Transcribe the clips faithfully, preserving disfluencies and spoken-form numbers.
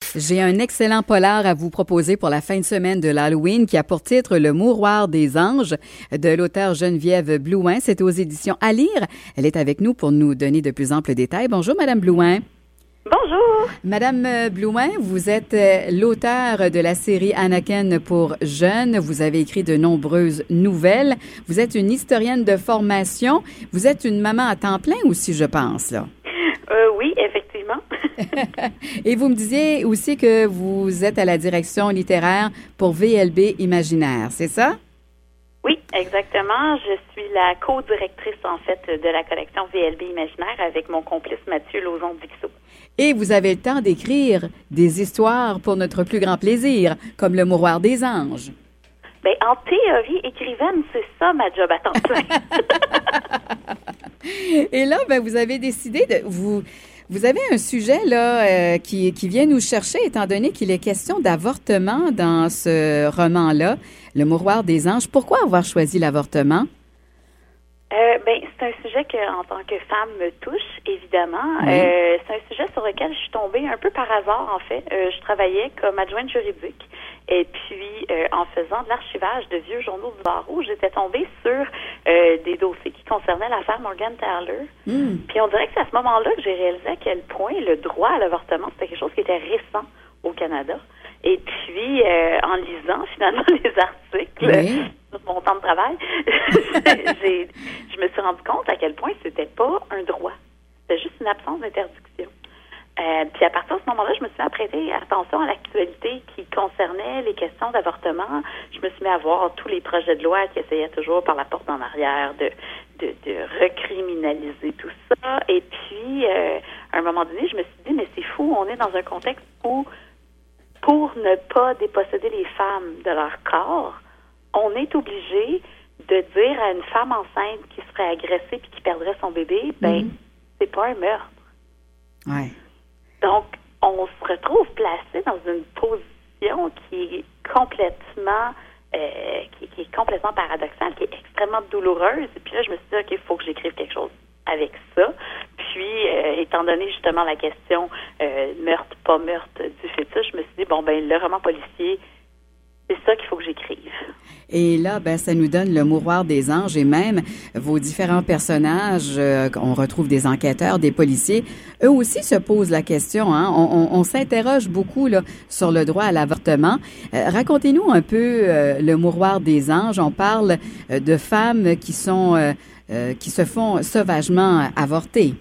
J'ai un excellent polar à vous proposer pour la fin de semaine de l'Halloween qui a pour titre Le Mouroir des anges de l'auteure Geneviève Blouin. C'est aux éditions À lire. Elle est avec nous pour nous donner de plus amples détails. Bonjour, Madame Blouin. Bonjour. Madame Blouin, vous êtes l'auteure de la série Anakin pour jeunes. Vous avez écrit de nombreuses nouvelles. Vous êtes une historienne de formation. Vous êtes une maman à temps plein aussi, je pense, là. Euh, oui, effectivement. Et vous me disiez aussi que vous êtes à la direction littéraire pour V L B Imaginaire, c'est ça? Oui, exactement. Je suis la co-directrice, en fait, de la collection V L B Imaginaire avec mon complice Mathieu Lauzon-Dixot. Et vous avez le temps d'écrire des histoires pour notre plus grand plaisir, comme Le Mouroir des anges. Bien, en théorie, écrivaine, c'est ça ma job à temps plein. Et là, ben, vous avez décidé de... Vous, vous avez un sujet là euh, qui, qui vient nous chercher, étant donné qu'il est question d'avortement dans ce roman-là, Le Mouroir des anges. Pourquoi avoir choisi l'avortement? Euh, ben, c'est un sujet que, en tant que femme, me touche, évidemment. Oui. Euh, c'est un sujet sur lequel je suis tombée un peu par hasard, en fait. Euh, je travaillais comme adjointe juridique. Et puis, euh, en faisant de l'archivage de vieux journaux du barreau, j'étais tombée sur euh, des dossiers qui concernaient l'affaire Morgan Taylor. Mm. Puis on dirait que c'est à ce moment-là que j'ai réalisé à quel point le droit à l'avortement, c'était quelque chose qui était récent au Canada. Et puis, euh, en lisant finalement les articles, oui. sur mon temps de travail, j'ai, je me suis rendu compte à quel point c'était pas un droit. C'était juste une absence d'interdiction. Euh, puis à partir de ce moment-là, je me suis apprêtée attention à l'actualité qui concernait les questions d'avortement. Je me suis mis à voir tous les projets de loi qui essayaient toujours par la porte en arrière de, de, de recriminaliser tout ça. Et puis, euh, à un moment donné, je me suis dit, mais c'est fou, on est dans un contexte où, pour ne pas déposséder les femmes de leur corps, on est obligé de dire à une femme enceinte qui serait agressée puis qui perdrait son bébé, ben, mm-hmm. c'est pas un meurtre. Ouais. Donc, on se retrouve placé dans une position qui est complètement, euh, qui, qui est complètement paradoxale, qui est extrêmement douloureuse. Et puis là, je me suis dit, OK, il faut que j'écrive quelque chose avec ça. Puis, euh, étant donné justement la question euh, meurtre, pas meurtre du fœtus, je me suis dit, bon, ben le roman policier, c'est ça qu'il faut que j'écrive. Et là, ben, ça nous donne Le Mouroir des anges et même vos différents personnages. Euh, on retrouve des enquêteurs, des policiers. Eux aussi se posent la question. Hein? On, on, on s'interroge beaucoup là, sur le droit à l'avortement. Euh, racontez-nous un peu euh, Le Mouroir des anges. On parle euh, de femmes qui sont euh, euh, qui se font sauvagement avorter.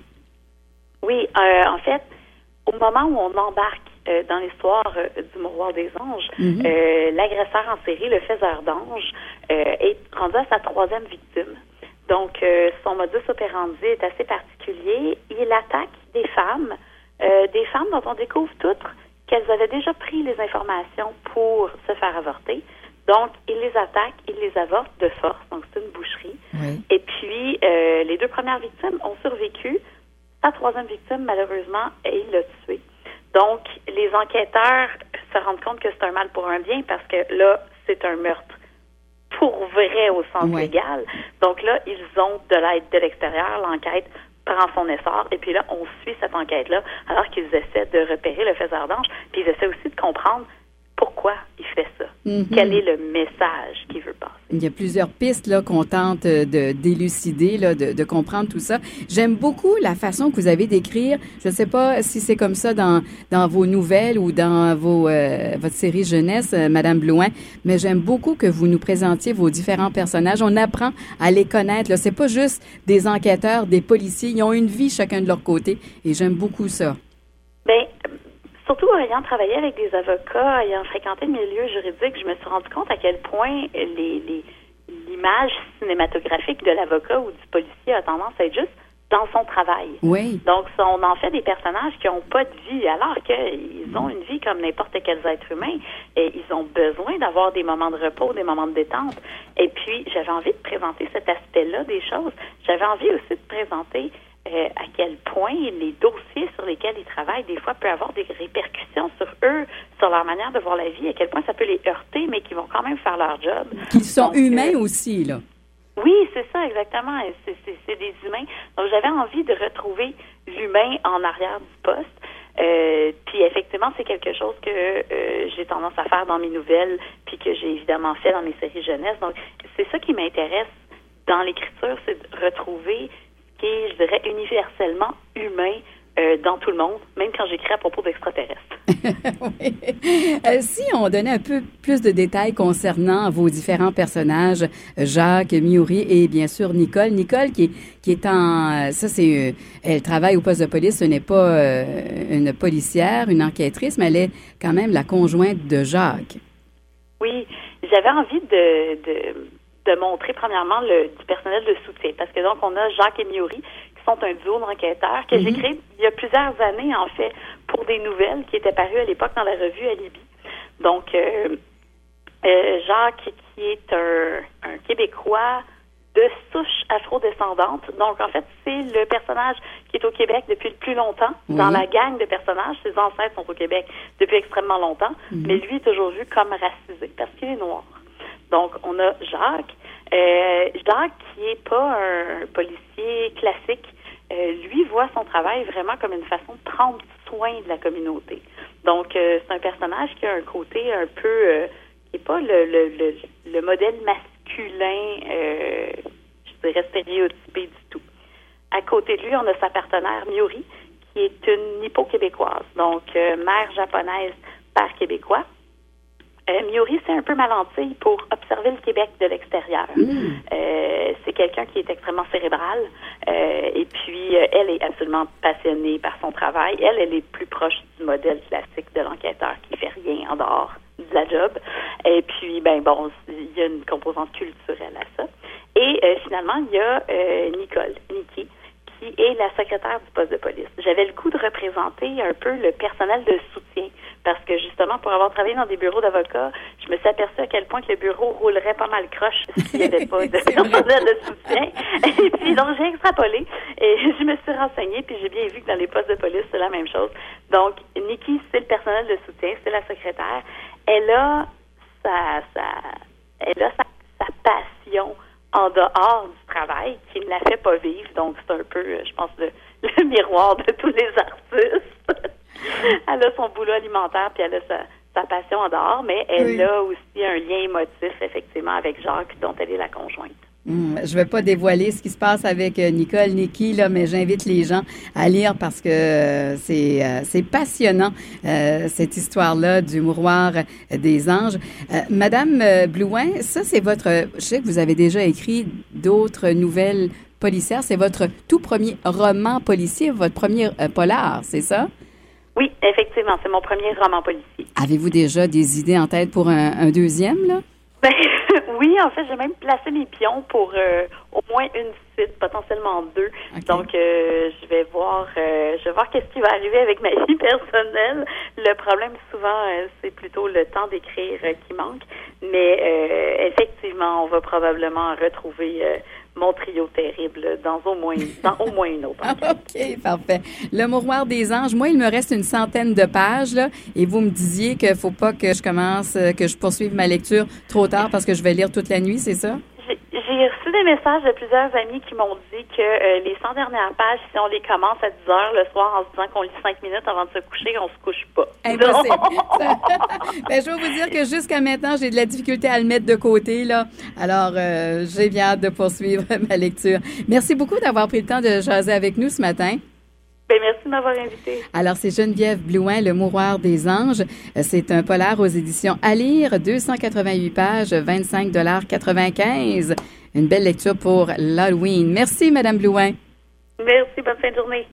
Oui, euh, en fait, au moment où on embarque Euh, dans l'histoire euh, du Mouroir des anges, mm-hmm. euh, l'agresseur en série, le faiseur d'anges, euh, est rendu à sa troisième victime. Donc, euh, son modus operandi est assez particulier. Il attaque des femmes, euh, des femmes dont on découvre toutes qu'elles avaient déjà pris les informations pour se faire avorter. Donc, il les attaque, il les avorte de force. Donc, c'est une boucherie. Oui. Et puis, euh, les deux premières victimes ont survécu. Sa troisième victime, malheureusement, il l'a tuée. Donc, les enquêteurs se rendent compte que c'est un mal pour un bien parce que là, c'est un meurtre pour vrai au sens ouais. légal. Donc là, ils ont de l'aide de l'extérieur. L'enquête prend son essor. Et puis là, on suit cette enquête-là alors qu'ils essaient de repérer le faiseur d'ange. Puis ils essaient aussi de comprendre pourquoi il fait ça. Mm-hmm. Quel est le message qu'il veut passer? Il y a plusieurs pistes là qu'on tente de d'élucider, là, de, de comprendre tout ça. J'aime beaucoup la façon que vous avez d'écrire. Je ne sais pas si c'est comme ça dans dans vos nouvelles ou dans vos euh, votre série jeunesse, euh, Madame Blouin, mais j'aime beaucoup que vous nous présentiez vos différents personnages. On apprend à les connaître. Là, c'est pas juste des enquêteurs, des policiers. Ils ont une vie chacun de leur côté, et j'aime beaucoup ça. Ben. Surtout ayant travaillé avec des avocats, ayant fréquenté le milieu juridique, je me suis rendu compte à quel point les, les, l'image cinématographique de l'avocat ou du policier a tendance à être juste dans son travail. Oui. Donc, on en fait des personnages qui n'ont pas de vie, alors qu'ils ont une vie comme n'importe quel être humain. Et ils ont besoin d'avoir des moments de repos, des moments de détente. Et puis, j'avais envie de présenter cet aspect-là des choses. J'avais envie aussi de présenter Euh, à quel point les dossiers sur lesquels ils travaillent, des fois, peuvent avoir des répercussions sur eux, sur leur manière de voir la vie, à quel point ça peut les heurter, mais qu'ils vont quand même faire leur job. Qu'ils sont Donc, humains euh, aussi, là. Oui, c'est ça, exactement. C'est, c'est, c'est des humains. Donc, j'avais envie de retrouver l'humain en arrière du poste. Euh, puis effectivement, c'est quelque chose que euh, j'ai tendance à faire dans mes nouvelles, puis que j'ai évidemment fait dans mes séries jeunesse. Donc, c'est ça qui m'intéresse dans l'écriture, c'est de retrouver ce qui est, je dirais, universellement humain euh, dans tout le monde, même quand j'écris à propos d'extraterrestres. Oui. Euh, si on donnait un peu plus de détails concernant vos différents personnages, Jacques, Myuri et bien sûr Nicole. Nicole qui est, qui est en... Ça, c'est... Elle travaille au poste de police. Ce n'est pas euh, une policière, une enquêtrice, mais elle est quand même la conjointe de Jacques. Oui, j'avais envie de... de de montrer premièrement le, du personnel de soutien. Parce que donc, on a Jacques et Myuri, qui sont un duo d'enquêteurs que mm-hmm. j'ai créé il y a plusieurs années, en fait, pour des nouvelles qui étaient parues à l'époque dans la revue Alibi. Donc, euh, euh, Jacques, qui est un, un Québécois de souche afro-descendante. Donc, en fait, c'est le personnage qui est au Québec depuis le plus longtemps. Mm-hmm. Dans la gang de personnages, ses ancêtres sont au Québec depuis extrêmement longtemps, mm-hmm. mais lui est toujours vu comme racisé parce qu'il est noir. Donc, on a Jacques. Euh, Jacques, qui est pas un policier classique, euh, lui voit son travail vraiment comme une façon de prendre soin de la communauté. Donc, euh, c'est un personnage qui a un côté un peu... Euh, qui n'est pas le, le, le, le modèle masculin, euh, je dirais, stéréotypé du tout. À côté de lui, on a sa partenaire Myuri, qui est une nippo-québécoise. Donc, euh, mère japonaise, père québécois. Euh, Myuri, c'est un peu malentille pour observer le Québec de l'extérieur. Mm. Euh, c'est quelqu'un qui est extrêmement cérébral euh, et puis euh, elle est absolument passionnée par son travail. Elle, elle est plus proche du modèle classique de l'enquêteur qui fait rien en dehors de la job. Et puis, ben bon, il y a une composante culturelle à ça. Et euh, finalement, il y a euh, Nicole, Nikki, qui est la secrétaire du poste de police. J'avais le goût de représenter un peu le personnel de soutien parce que justement, pour avoir travaillé dans des bureaux d'avocats, je me suis aperçue à quel point que le bureau roulerait pas mal croche s'il n'y avait pas de personnel de soutien. Et puis, donc, j'ai extrapolé et je me suis renseignée puis j'ai bien vu que dans les postes de police, c'est la même chose. Donc, Nikki, c'est le personnel de soutien, c'est la secrétaire. Elle a sa, sa, elle a sa, sa passion en dehors du travail, qui ne la fait pas vivre. Donc, c'est un peu, je pense, le, le miroir de tous les artistes. Elle a son boulot alimentaire, puis elle a sa, sa passion en dehors, mais elle oui. a aussi un lien émotif, effectivement, avec Jacques, dont elle est la conjointe. Hum, je ne vais pas dévoiler ce qui se passe avec euh, Nicole, Nikki, là, mais j'invite les gens à lire parce que euh, c'est, euh, c'est passionnant, euh, cette histoire-là du mouroir des anges. Euh, Madame euh, Blouin, ça, c'est votre... Je sais que vous avez déjà écrit d'autres nouvelles policières. C'est votre tout premier roman policier, votre premier euh, polar, c'est ça? Oui, effectivement, c'est mon premier roman policier. Avez-vous déjà des idées en tête pour un, un deuxième, là? Ben, oui, en fait, j'ai même placé mes pions pour euh, au moins une suite, potentiellement deux. Okay. Donc, euh, je vais voir, euh, je vais voir qu'est-ce qui va arriver avec ma vie personnelle. Le problème, souvent, euh, c'est plutôt le temps d'écrire euh, qui manque. Mais euh, effectivement, on va probablement retrouver euh, mon trio terrible dans au moins, dans au moins une autre enquête. OK, parfait. Le mouroir des anges, moi, il me reste une centaine de pages, là, et vous me disiez qu'il ne faut pas que je commence, que je poursuive ma lecture trop tard parce que je vais lire toute la nuit, c'est ça? J'ai reçu des messages de plusieurs amis qui m'ont dit que euh, les cent dernières pages, si on les commence à dix heures le soir en se disant qu'on lit cinq minutes avant de se coucher, on se couche pas. Impossible. Ben, je vais vous dire que jusqu'à maintenant, j'ai de la difficulté à le mettre de côté, là. Alors, euh, j'ai bien hâte de poursuivre ma lecture. Merci beaucoup d'avoir pris le temps de jaser avec nous ce matin. Ben, merci de m'avoir invité. Alors, c'est Geneviève Blouin, Le mouroir des anges. C'est un polar aux éditions à lire, deux cent quatre-vingt-huit pages, vingt-cinq dollars quatre-vingt-quinze. Une belle lecture pour l'Halloween. Merci, Madame Blouin. Merci, bonne fin de journée.